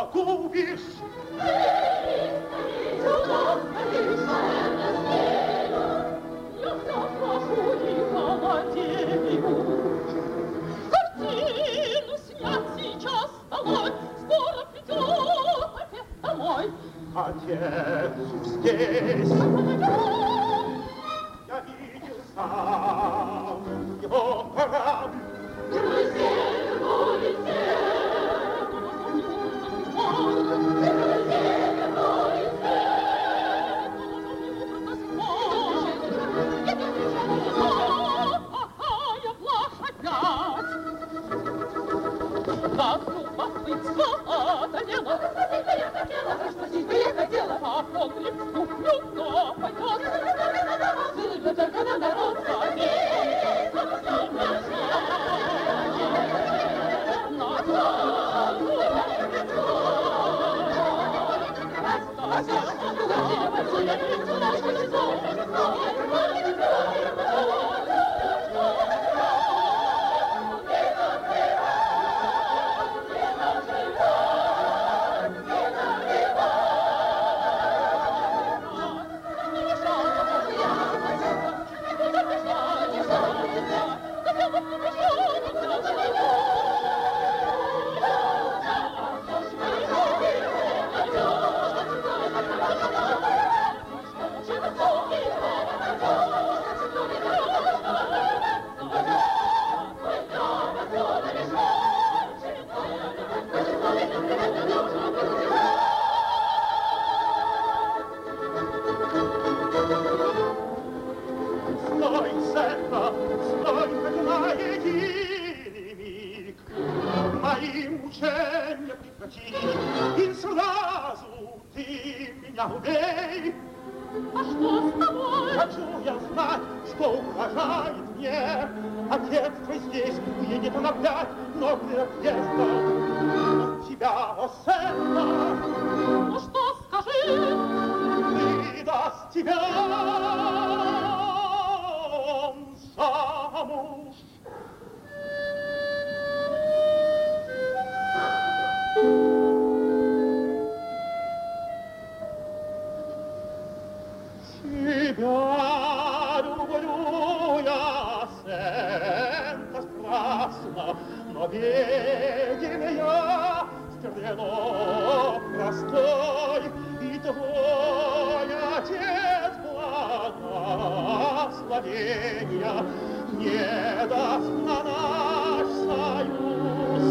погубишь. Я прошу и холодею. Картину снять сейчас долой, скоро придет отец домой. Отец здесь. Я видел сам его корабль. Друзей, друзей. Как любопытство одолело, спросить бы я хотела, а погреб куплю, кто пойдет. Слышно только на народ завет, Стой, Сетта, стой, хоть на единый миг. Мои мучения прекрати, и сразу ты меня убей. а что с тобой? Хочу я знать, что угрожает мне. Отец твой здесь уедет он опять, но при отъездом от тебя, о Сетта, Ну что скажи? выдаст тебя он замуж. Тебя люблю я, Сетта, страстно, но беден я, стрелок простой, и твой отец благословения не даст на наш союз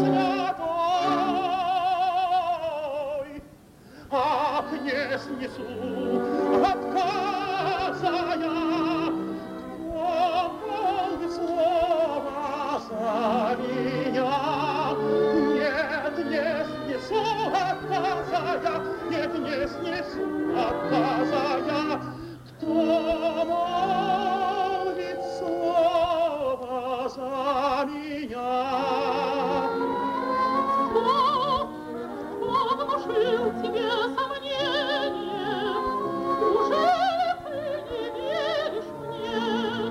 святой. Ах, не снесу отказа я, кто молвит слово за меня. Нет, не снесу отказа я, нет, не снесу отказа я, кто молвит слово за меня. Кто внушил тебе сомнение? Уже ты не веришь мне?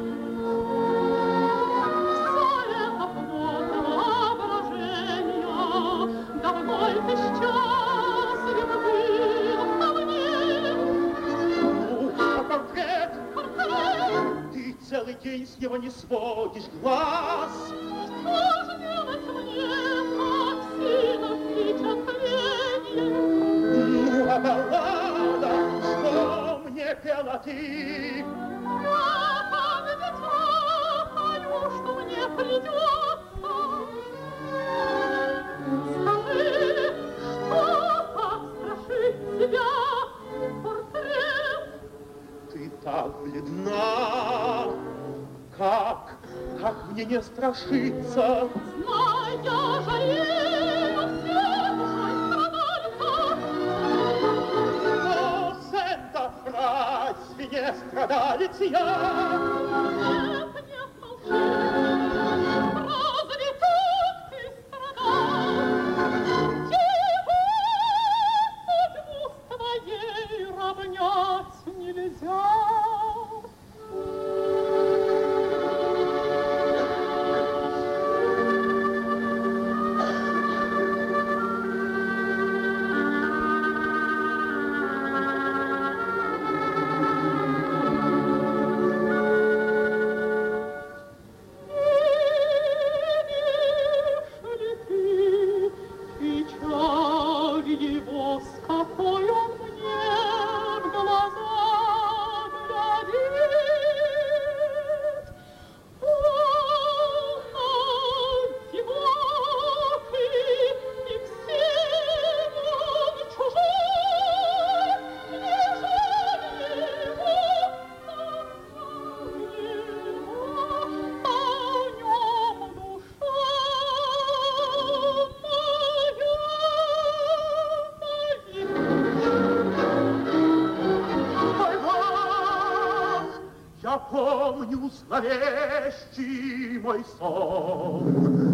Все это плод воображения. Давно ты счастлив был ко мне. Ну, а портрет? Портрет! Ты целый день с него не сводишь глаз. Что же делать мне, как сильно впечатление? Ну, а баллада, что мне пела ты? Я как дитя пою, что мне придется. Скажи, что так страшит тебя портрет? Ты так бледна, как мне не страшиться? Знай, я жалею всех душой страдальца. О, Сетта, разве не страдалец я? Нет, нет, молчи. Разве так ты страдал? Тихо, судьбу с твоей равнять нельзя. зловещий мой сон.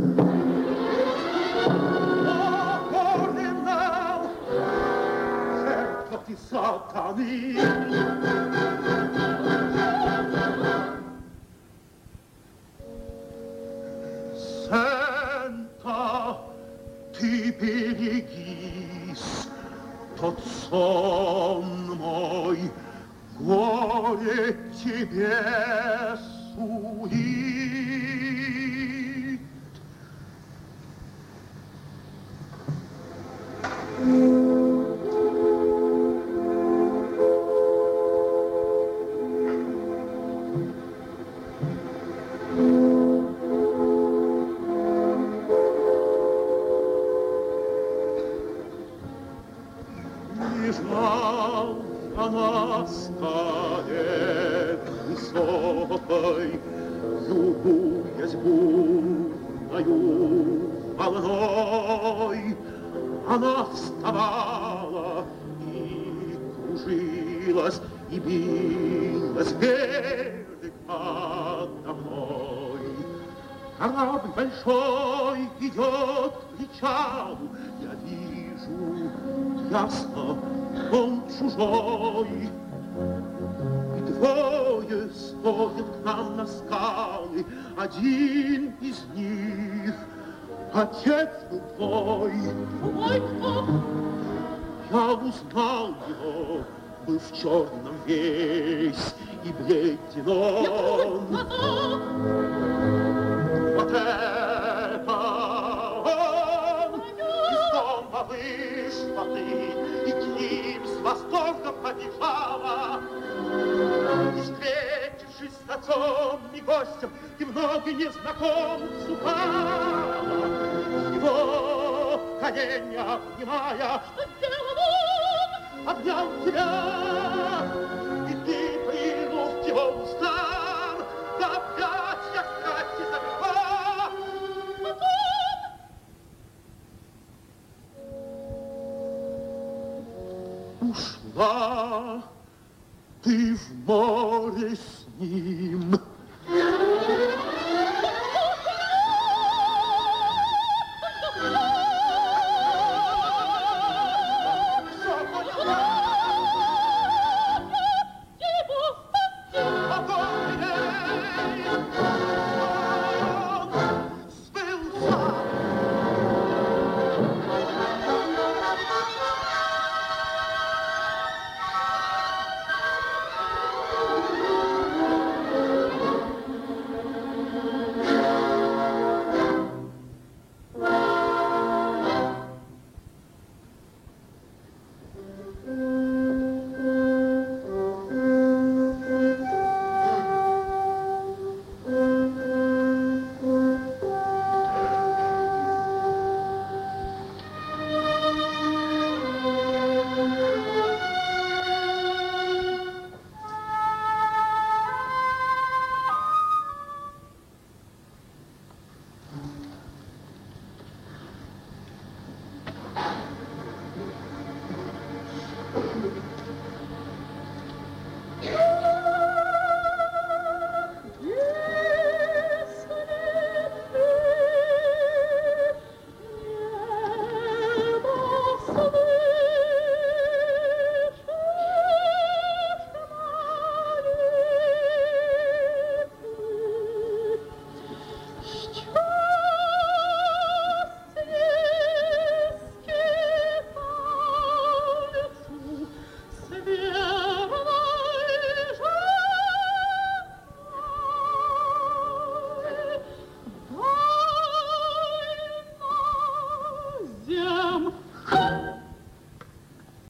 Огоренал жертва ты сатаны. Сента, ты берегись, тот сон мой горе тебе сулит. Лежал она станет высокой, любуясь бурною волной. Она вставала и кружилась, и билась берег подо мной. Корабль большой идет к причалу, я вижу ясно, он чужой. И двое сходят к нам на скалы, один из них отец был твой. Твой кто? Я узнал его, был в черном весь и бледен он. Вот это он! Из дома вышла ты, и к ним с восторгом побежала. И, встретившись с отцом и гостем, ты много незнакомцев упала. Его колени обнимая, Что сделал он? обнял тебя, и ты, прильнув к его устам, до объятья Кати замерла. Ушла ты в море с ним.